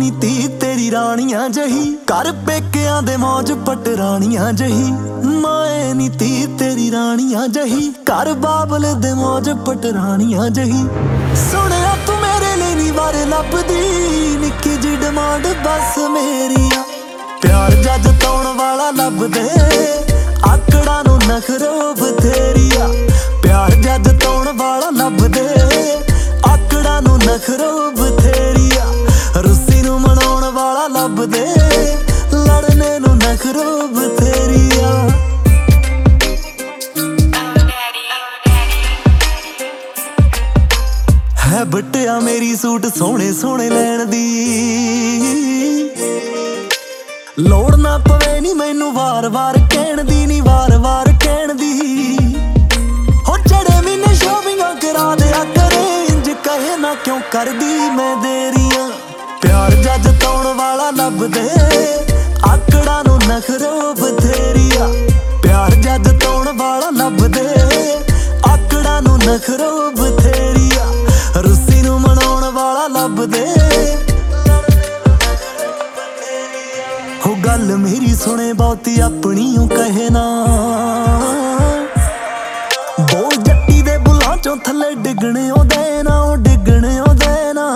ਨੀ ਤੀ ਤੇਰੀ ਰਾਣੀਆਂ ਜਹੀ, ਕਰ ਪੇਕਿਆਂ ਦੇ ਮੌਜ ਪਟਰਾਣੀਆਂ ਜਹੀ। ਮੈਂ ਨੀ ਤੀ ਤੇਰੀ ਰਾਣੀਆਂ ਜਹੀ, ਕਰ ਬਾਬਲ ਦੇ ਮੌਜ ਪਟਰਾਣੀਆਂ ਜਹੀ। ਸੁਣਿਆ ਤੂੰ ਮੇਰੇ ਲਈ ਨੀ ਵਾਰ ਲੱਭਦੀ, ਨਿੱਕੀ ਜੀ ਡਿਮਾਂਡ ਬਸ ਮੇਰੀ ਆ। ਪਿਆਰ ਜੱਜ ਤਾਉਣ ਵਾਲਾ ਲੱਭਦੇ, ਆਕੜਾਂ ਨੂੰ ਨਖਰੋ ਬਥੇਰੀ ਆ। ਪਿਆਰ ਜੱਜ ਤਾਉਣ ਵਾਲਾ ਲੱਭਦੇ, ਆਕੜਾਂ ਨੂੰ ਨਖਰੋ ਬਥੇਰੀ ਆ। ਰੁੱਸੀ ਨੂੰ ਮਨਾਉਣ ਵਾਲਾ ਲੱਭਦੇ, ਲੜਨੇ ਨੂੰ ਨਖਰੋ ਬਥੇਰੀ ਆ। ਹੈ ਬਟਿਆ ਮੇਰੀ ਸੂਟ ਸੋਹਣੇ ਸੋਹਣੇ ਲੈਣ ਦੀ, ਲੋੜ ਨਾ ਪਵੇ ਨੀ ਮੈਨੂੰ ਵਾਰ-ਵਾਰ ਕਹਿਣ ਦੀ, ਨੀ ਵਾਰ-ਵਾਰ ਕਹਿਣ ਦੀ। ਹੋ ਚੜੇ ਮਹੀਨੇ ਸ਼ੋਪਿੰਗਾਂ ਕਰਾ ਦਿਆ ਕਰੇ, ਇੰਜ ਕਹੇ ਨਾ ਕਿਉਂ ਕਰਦੀ ਮੈਂ ਦੇਰੀਆਂ। ਪਿਆਰ ਜੱਜ ਤਾਉਣ ਵਾਲਾ ਲੱਭਦੇ, ਆਕੜਾਂ ਨੂੰ ਨਖਰੋ ਬਥੇਰੀ ਆ। ਪਿਆਰ ਜੱਜ ਤਾਉਣ ਵਾਲਾ ਲੱਭਦੇ, ਆਕੜਾਂ ਨੂੰ ਨਖਰੋ ਬਥੇਰੀ ਆ। ਰੁੱਸੀ ਨੂੰ ਮਨਾਉਣ ਵਾਲਾ ਲੱਭਦੇ, ਹੋ ਗੱਲ ਮੇਰੀ ਸੁਣੇ ਬਹੁਤੀ ਆਪਣੀ ਓ ਕਹੇ ਨਾ। ਬੋਲ ਜੱਟੀ ਦੇ ਬੁੱਲਾਂ ਚੋਂ ਥੱਲੇ ਡਿੱਗਣੇ ਉਹਦੇ ਨਾ, ਉਹ ਡਿੱਗਣੇ ਉਹਦੇ ਨਾ।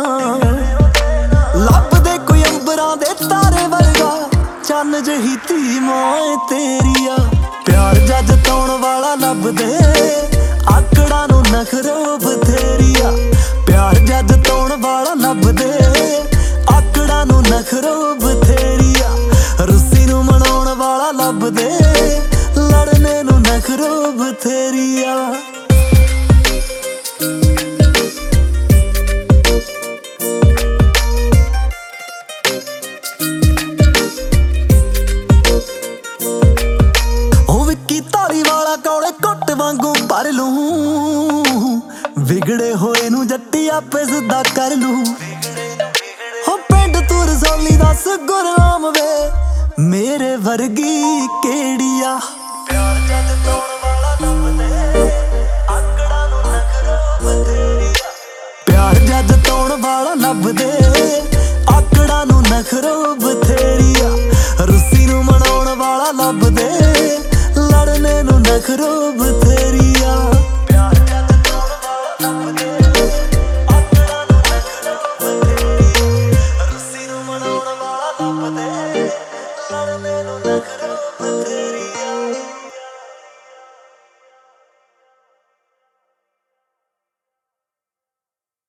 ਲੱਭਦੇ ਕੋਈ ਅੰਬਰਾਂ ਦੇ ਤਾਰੇ ਵਰਗਾ, ਚੰਨ ਜਿਹੀ ਧੀ ਮਾਂ ਤੇਰੀ ਆ। ਪਿਆਰ ਜੱਜ ਤਾਉਣ ਵਾਲਾ ਲੱਭਦੇ, ਆਕੜਾਂ ਨੂੰ ਨਖਰੋ ਬਥੇਰੀ ਆ। ਪਿਆਰ ਜੱਜ ਤਾਉਣ ਵਾਲਾ ਲੱਭਦੇ, ਆਕੜਾਂ ਨੂੰ ਨਖਰੋ ਬਥੇਰੀ ਆ। ਰੁੱਸੀ ਨੂੰ ਮਨਾਉਣ ਵਾਲਾ ਲੱਭਦੇ, ਲੜਨੇ ਨੂੰ ਨਖਰੋ ਬਥੇਰੀ ਆ। ਉਹ ਵਿੱਕੀ ਧਾਰੀ ਵਾਲਾ ਕੌਲੇ ਕੁੱਟ ਵਾਂਗੂ ਭਰ ਲੂੰ, ਵਿਗੜੇ ਹੋਏ ਨੂੰ ਜੱਟੀ ਆਪੇ ਸਿੱਧਾ ਕਰ ਲੂ। ਹੋ ਪਿੰਡ ਤੂੰ ਰਸੌਲੀ ਦੱਸ ਗੁਰਨਾਮ ਵੇ, ਮੇਰੇ ਵਰਗੀ ਕਿਹੜੀ ਆ। ਪਿਆਰ ਜੱਜ ਤਾਉਣ ਵਾਲਾ ਲੱਭਦੇ, ਆਕੜਾਂ ਨੂੰ ਨਖਰੋ ਬਥੇਰੀ ਆ। ਪਿਆਰ ਜੱਜ ਤਾਉਣ ਵਾਲਾ ਲੱਭਦੇ, ਆਕੜਾਂ ਨੂੰ ਨਖਰੋ ਬਥੇਰੀ ਆ। ਰੁੱਸੀ ਨੂੰ ਮਨਾਉਣ ਵਾਲਾ ਲੱਭਦੇ, ਲੜਨੇ ਨੂੰ ਨਖਰੋ ਬਥੇਰੀ ਆ। ਪਿਆਰ ਜੱਜ ਤਾਉਣ ਵਾਲਾ ਲੱਭਦੇ, ਆਕੜਾਂ ਨੂੰ ਨਖਰੋ ਬਥੇਰੀ ਆ। ਰੁੱਸੀ ਨੂੰ ਮਨਾਉਣ ਵਾਲਾ ਲੱਭਦੇ, ਲੜਨੇ ਨੂੰ ਨਖਰੋ ਬਥੇਰੀ।